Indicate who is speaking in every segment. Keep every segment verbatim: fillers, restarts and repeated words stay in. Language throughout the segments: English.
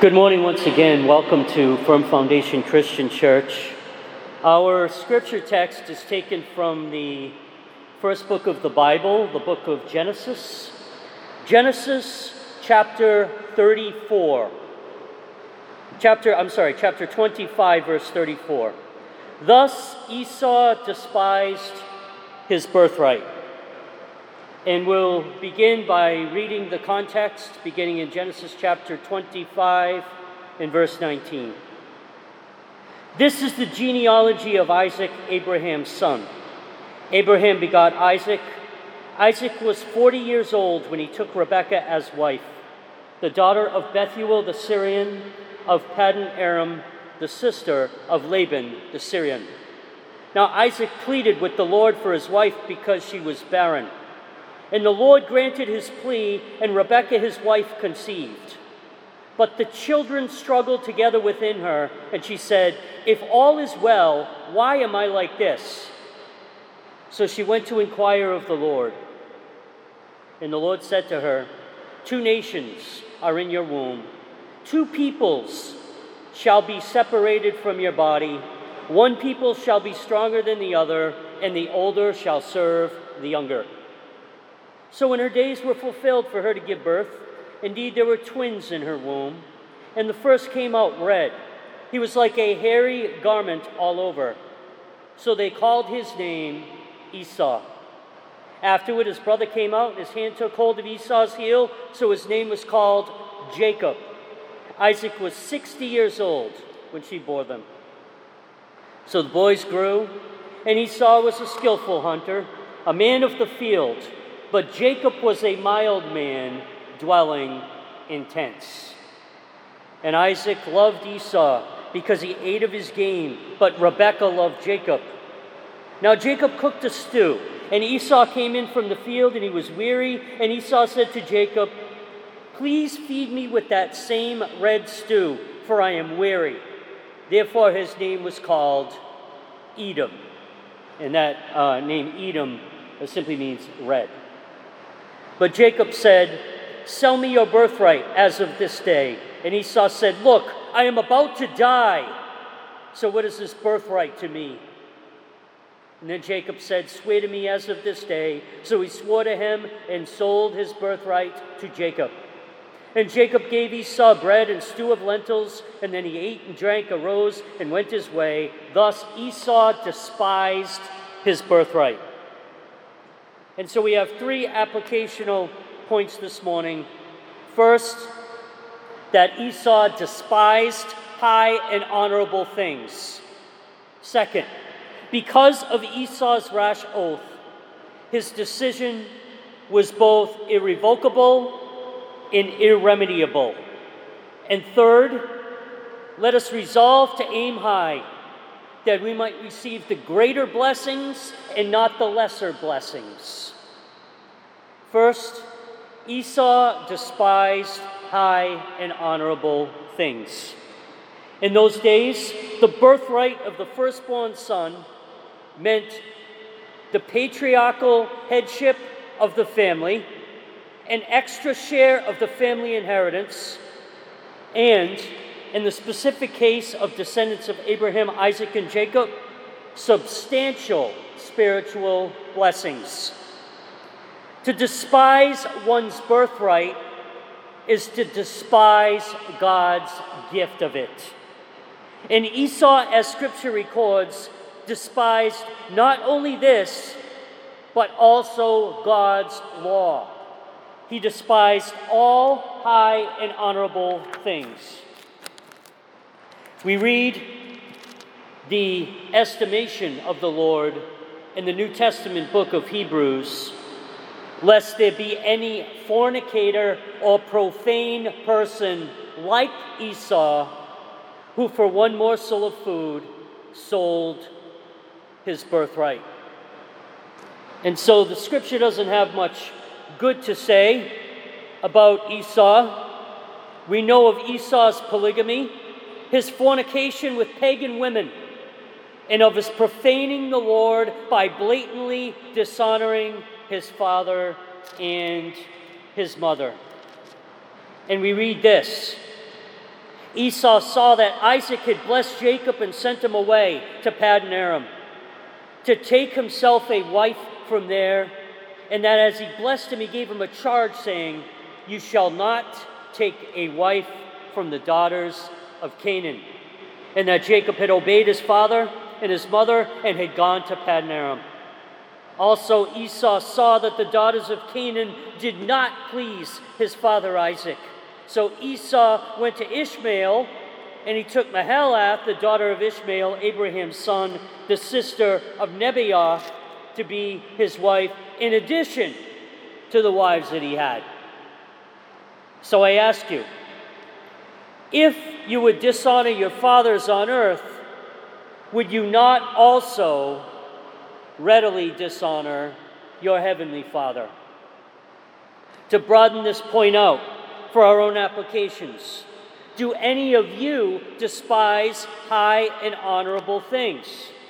Speaker 1: Good morning once again. Welcome to Firm Foundation Christian Church. Our scripture text is taken from the first book of the Bible, the book of Genesis. Genesis chapter thirty-four. Chapter, I'm sorry, chapter twenty-five, verse thirty-four. Thus Esau despised his birthright. And we'll begin by reading the context, beginning in Genesis chapter twenty-five and verse nineteen. This is the genealogy of Isaac, Abraham's son. Abraham begot Isaac. Isaac was forty years old when he took Rebekah as wife, the daughter of Bethuel the Syrian, of Paddan Aram, the sister of Laban the Syrian. Now Isaac pleaded with the Lord for his wife because she was barren. And the Lord granted his plea, and Rebekah his wife conceived. But the children struggled together within her, and she said, "If all is well, why am I like this?" So she went to inquire of the Lord. And the Lord said to her, "Two nations are in your womb. Two peoples shall be separated from your body. One people shall be stronger than the other, and the older shall serve the younger." So when her days were fulfilled for her to give birth, indeed there were twins in her womb, and the first came out red. He was like a hairy garment all over. So they called his name Esau. Afterward his brother came out, and his hand took hold of Esau's heel, so his name was called Jacob. Isaac was sixty years old when she bore them. So the boys grew, and Esau was a skillful hunter, a man of the field. But Jacob was a mild man, dwelling in tents. And Isaac loved Esau because he ate of his game, but Rebekah loved Jacob. Now Jacob cooked a stew, and Esau came in from the field, and he was weary. And Esau said to Jacob, "Please feed me with that same red stew, for I am weary." Therefore his name was called Edom. And that uh, name Edom simply means red. But Jacob said, "Sell me your birthright as of this day." And Esau said, "Look, I am about to die. So what is this birthright to me?" And then Jacob said, "Swear to me as of this day." So he swore to him and sold his birthright to Jacob. And Jacob gave Esau bread and stew of lentils, and then he ate and drank, arose, and went his way. Thus Esau despised his birthright. And so we have three applicational points this morning. First, that Esau despised high and honorable things. Second, because of Esau's rash oath, his decision was both irrevocable and irremediable. And third, let us resolve to aim high, that we might receive the greater blessings and not the lesser blessings. First, Esau despised high and honorable things. In those days, the birthright of the firstborn son meant the patriarchal headship of the family, an extra share of the family inheritance, and, in the specific case of descendants of Abraham, Isaac, and Jacob, substantial spiritual blessings. To despise one's birthright is to despise God's gift of it. And Esau, as Scripture records, despised not only this, but also God's law. He despised all high and honorable things. We read the estimation of the Lord in the New Testament book of Hebrews, lest there be any fornicator or profane person like Esau, who for one morsel of food sold his birthright. And so the scripture doesn't have much good to say about Esau. We know of Esau's polygamy, his fornication with pagan women, and of his profaning the Lord by blatantly dishonoring his father and his mother. And we read this: Esau saw that Isaac had blessed Jacob and sent him away to Paddan Aram to take himself a wife from there, and that as he blessed him, he gave him a charge saying, "You shall not take a wife from the daughters of Canaan." And that Jacob had obeyed his father and his mother and had gone to Paddan Aram. Also Esau saw that the daughters of Canaan did not please his father Isaac. So Esau went to Ishmael, and he took Mahalath, the daughter of Ishmael, Abraham's son, the sister of Nebaioth, to be his wife, in addition to the wives that he had. So I ask you, if you would dishonor your fathers on earth, would you not also readily dishonor your heavenly Father? To broaden this point out for our own applications, do any of you despise high and honorable things?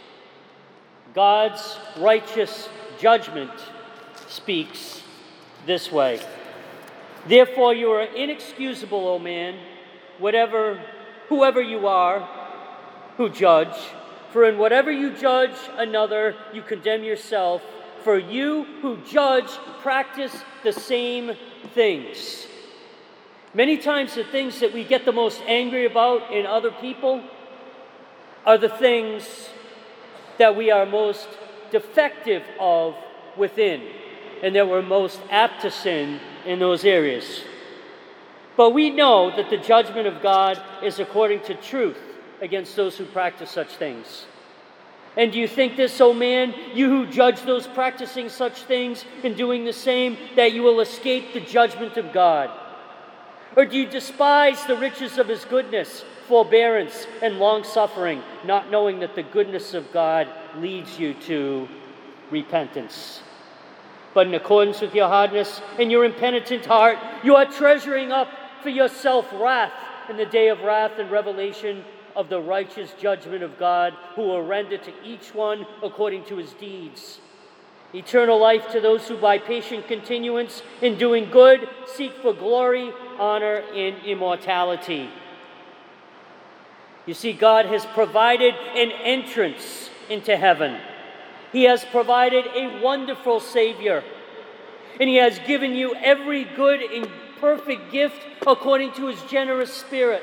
Speaker 1: God's righteous judgment speaks this way. Therefore you are inexcusable, O man, whatever, whoever you are who judge, for in whatever you judge another, you condemn yourself, for you who judge practice the same things. Many times the things that we get the most angry about in other people are the things that we are most defective of within, and that we're most apt to sin in those areas. But we know that the judgment of God is according to truth against those who practice such things. And do you think this, O man, you who judge those practicing such things and doing the same, that you will escape the judgment of God? Or do you despise the riches of his goodness, forbearance, and long-suffering, not knowing that the goodness of God leads you to repentance? But in accordance with your hardness and your impenitent heart, you are treasuring up for yourself wrath in the day of wrath and revelation of the righteous judgment of God, who will render to each one according to his deeds. Eternal life to those who by patient continuance in doing good seek for glory, honor, and immortality. You see, God has provided an entrance into heaven. He has provided a wonderful Savior. And he has given you every good and perfect gift according to his generous spirit.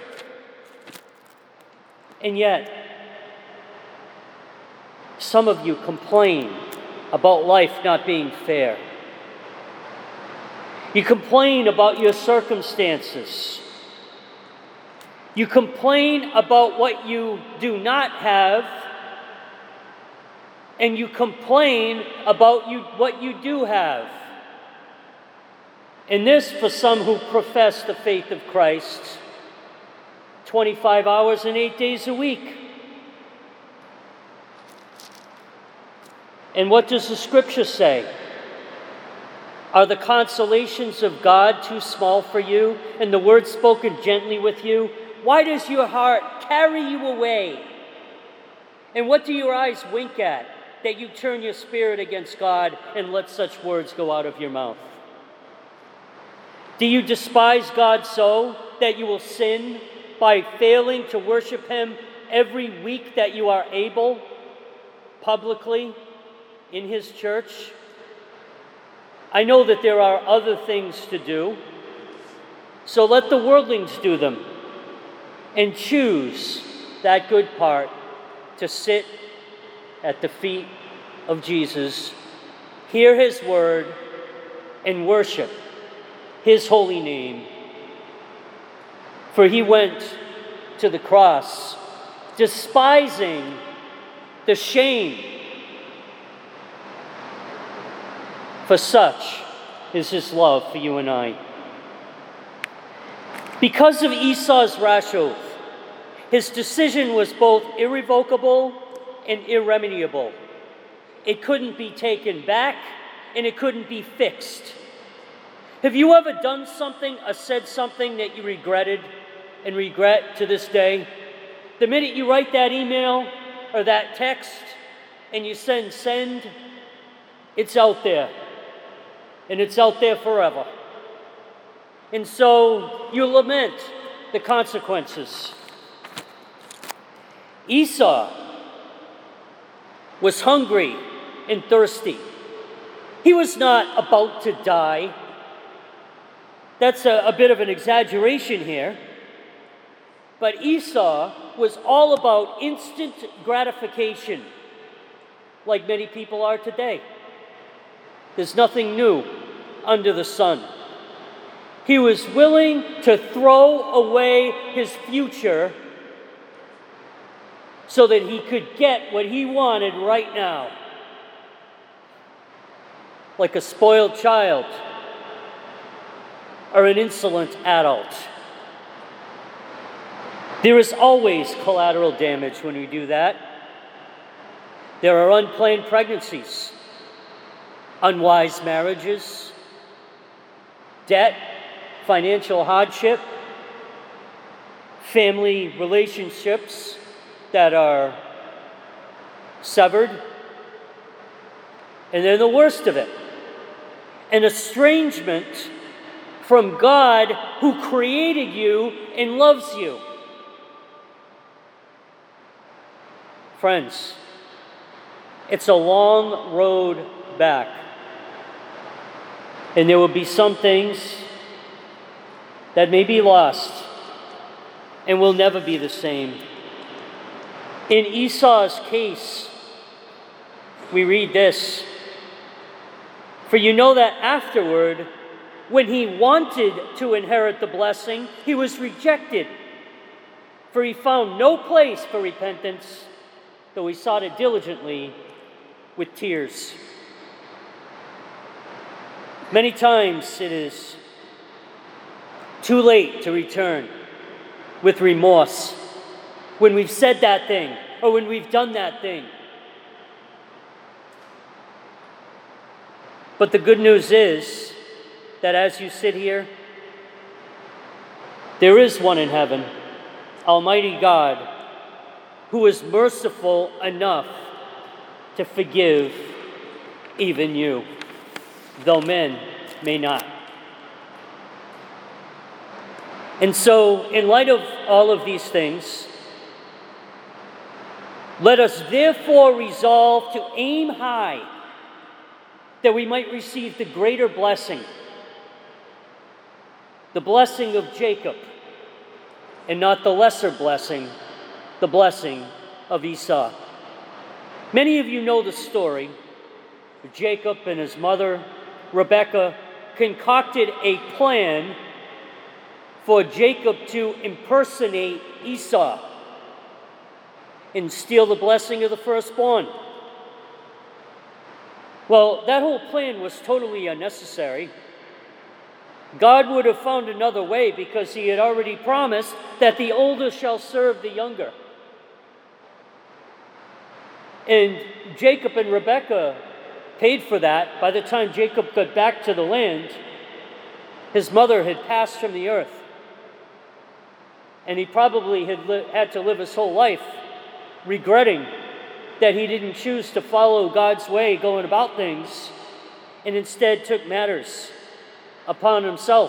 Speaker 1: And yet, some of you complain about life not being fair. You complain about your circumstances. You complain about what you do not have, and you complain about you, what you do have. And this, for some who profess the faith of Christ, twenty-five hours and eight days a week. And what does the Scripture say? Are the consolations of God too small for you, and the word spoken gently with you? Why does your heart carry you away? And what do your eyes wink at, that you turn your spirit against God and let such words go out of your mouth? Do you despise God so that you will sin by failing to worship him every week that you are able, publicly, in his church? I know that there are other things to do, so let the worldlings do them, and choose that good part to sit at the feet of Jesus, hear his word, and worship his holy name. For he went to the cross, despising the shame. For such is his love for you and I. Because of Esau's rash oath, his decision was both irrevocable and irremediable. It couldn't be taken back, and it couldn't be fixed. Have you ever done something or said something that you regretted and regret to this day? The minute you write that email or that text and you send send, it's out there. And it's out there forever. And so you lament the consequences. Esau was hungry and thirsty. He was not about to die. That's a, a bit of an exaggeration here. But Esau was all about instant gratification, like many people are today. There's nothing new under the sun. He was willing to throw away his future so that he could get what he wanted right now. Like a spoiled child or an insolent adult. There is always collateral damage when we do that. There are unplanned pregnancies, unwise marriages, debt, financial hardship, family relationships that are severed, and then the worst of it, an estrangement from God who created you and loves you. Friends, it's a long road back. And there will be some things that may be lost and will never be the same. In Esau's case, we read this, "For you know that afterward, when he wanted to inherit the blessing, he was rejected. For he found no place for repentance, though he sought it diligently with tears." Many times it is too late to return with remorse when we've said that thing or when we've done that thing. But the good news is that as you sit here, there is one in heaven, Almighty God, who is merciful enough to forgive even you, though men may not. And so, in light of all of these things, let us therefore resolve to aim high, that we might receive the greater blessing, the blessing of Jacob, and not the lesser blessing, the blessing of Esau. Many of you know the story. Jacob and his mother, Rebekah, concocted a plan for Jacob to impersonate Esau and steal the blessing of the firstborn. Well, that whole plan was totally unnecessary. God would have found another way because he had already promised that the older shall serve the younger. And Jacob and Rebekah paid for that. By the time Jacob got back to the land, his mother had passed from the earth. And he probably had li- had to live his whole life regretting that he didn't choose to follow God's way going about things and instead took matters upon himself.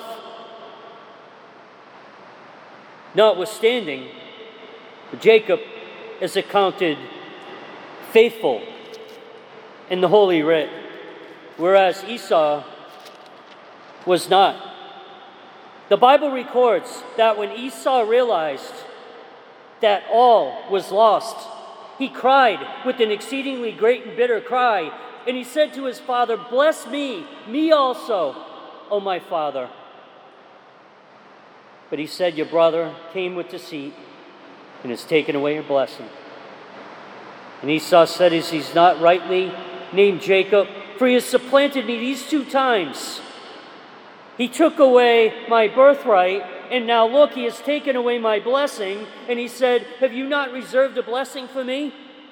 Speaker 1: Notwithstanding, Jacob is accounted faithful in the Holy Writ, whereas Esau was not. The Bible records that when Esau realized that all was lost, he cried with an exceedingly great and bitter cry, and he said to his father, "Bless me, me also, O my father." But he said, "Your brother came with deceit and has taken away your blessing." And Esau said, "Is he not rightly named Jacob? For he has supplanted me these two times. He took away my birthright, and now look, he has taken away my blessing." And he said, "Have you not reserved a blessing for me?"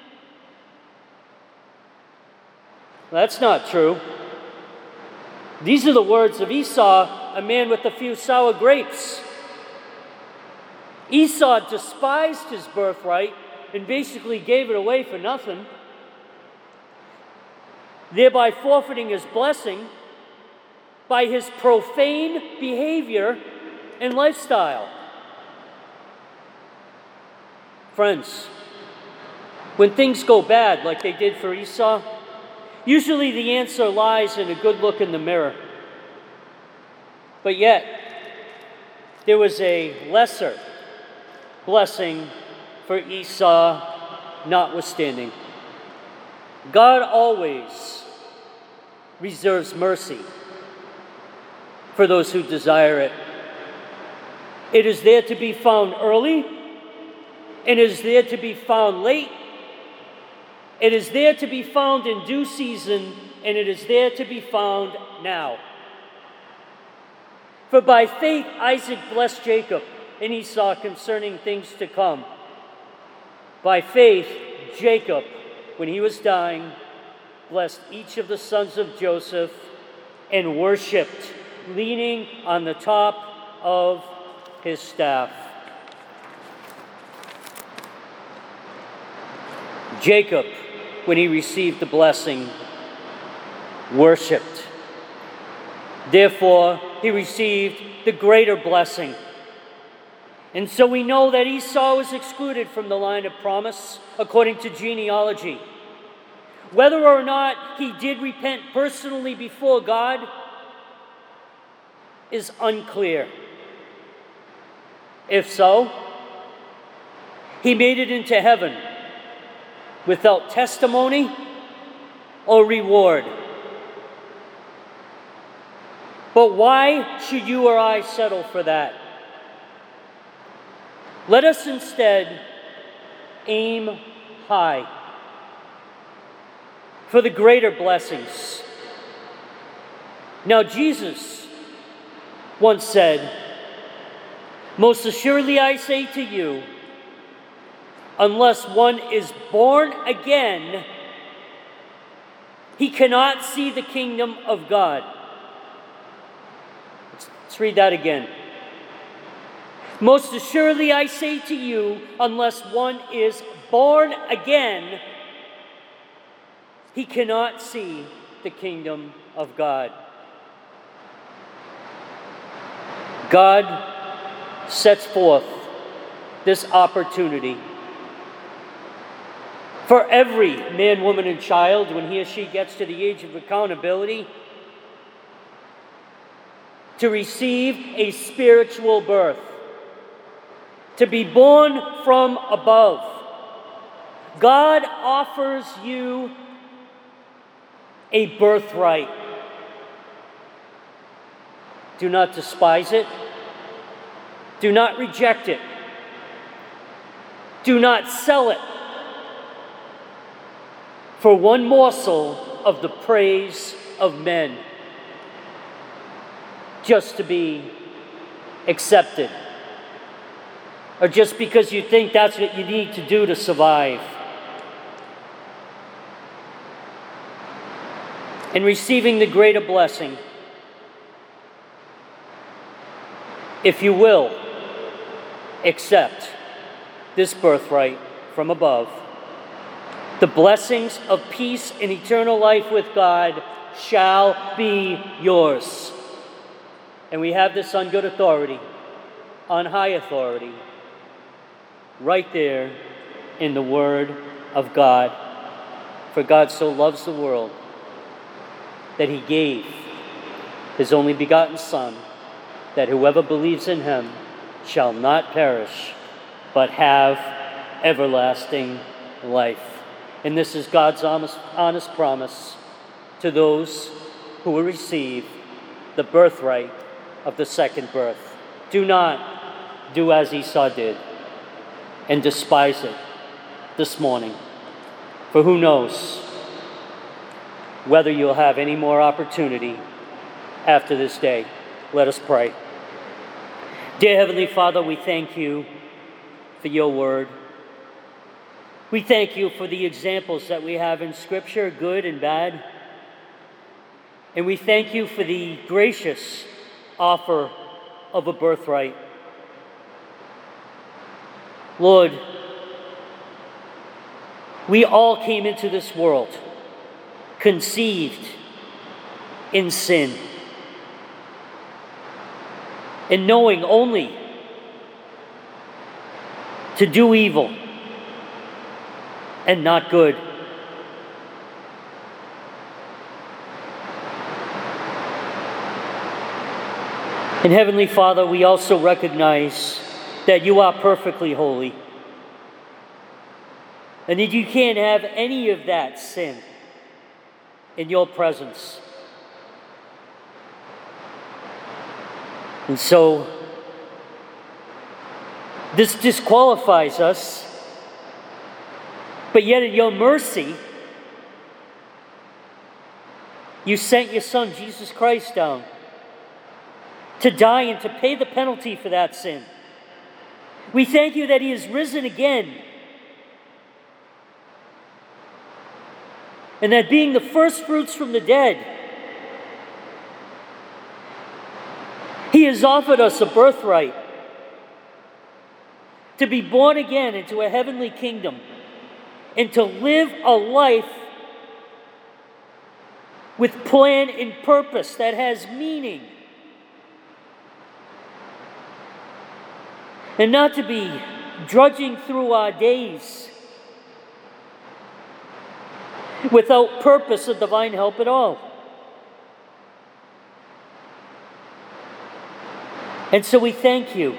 Speaker 1: That's not true. These are the words of Esau, a man with a few sour grapes. Esau despised his birthright and basically gave it away for nothing, thereby forfeiting his blessing by his profane behavior and lifestyle. Friends, when things go bad, like they did for Esau, usually the answer lies in a good look in the mirror. But yet, there was a lesser blessing for Esau notwithstanding. God always reserves mercy for those who desire it. It is there to be found early, and it is there to be found late. It is there to be found in due season, and it is there to be found now. For by faith Isaac blessed Jacob and Esau concerning things to come. By faith Jacob, when he was dying, blessed each of the sons of Joseph and worshipped, leaning on the top of his staff. Jacob, when he received the blessing, worshipped. Therefore, he received the greater blessing. And so we know that Esau was excluded from the line of promise according to genealogy. Whether or not he did repent personally before God is unclear. If so, he made it into heaven without testimony or reward. But why should you or I settle for that? Let us instead aim high for the greater blessings. Now, Jesus once said, "Most assuredly I say to you, unless one is born again, he cannot see the kingdom of God." Let's, let's read that again. Most assuredly I say to you, unless one is born again, he cannot see the kingdom of God. God sets forth this opportunity for every man, woman, and child when he or she gets to the age of accountability to receive a spiritual birth, to be born from above. God offers you a birthright. Do not despise it. Do not reject it. Do not sell it for one morsel of the praise of men, just to be accepted, or just because you think that's what you need to do to survive. In receiving the greater blessing, if you will, accept this birthright from above, the blessings of peace and eternal life with God shall be yours. And we have this on good authority, on high authority, right there in the Word of God. For God so loves the world that he gave his only begotten Son, that whoever believes in him shall not perish, but have everlasting life. And this is God's honest, honest promise to those who will receive the birthright of the second birth. Do not do as Esau did and despise it this morning. For who knows whether you'll have any more opportunity after this day. Let us pray. Dear Heavenly Father, we thank you for your word. We thank you for the examples that we have in Scripture, good and bad. And we thank you for the gracious offer of a birthright. Lord, we all came into this world conceived in sin, and knowing only to do evil and not good. And Heavenly Father, we also recognize that you are perfectly holy, and that you can't have any of that sin in your presence. And so, this disqualifies us, but yet in your mercy, you sent your Son, Jesus Christ, down to die and to pay the penalty for that sin. We thank you that he is risen again, and that being the first fruits from the dead, he has offered us a birthright to be born again into a heavenly kingdom and to live a life with plan and purpose that has meaning. And not to be drudging through our days without purpose or divine help at all. And so we thank you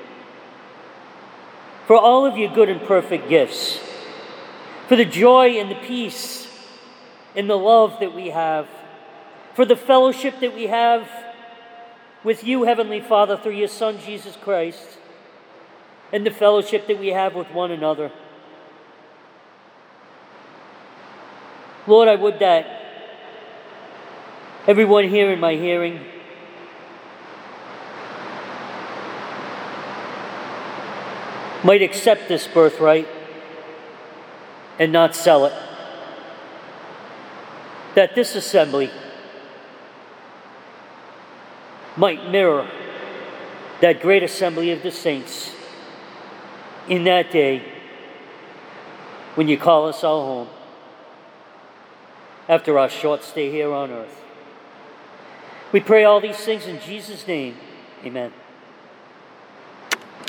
Speaker 1: for all of your good and perfect gifts, for the joy and the peace and the love that we have, for the fellowship that we have with you, Heavenly Father, through your Son, Jesus Christ, and the fellowship that we have with one another. Lord, I would that everyone here in my hearing might accept this birthright and not sell it. That this assembly might mirror that great assembly of the saints in that day when you call us all home after our short stay here on earth. We pray all these things in Jesus' name. Amen.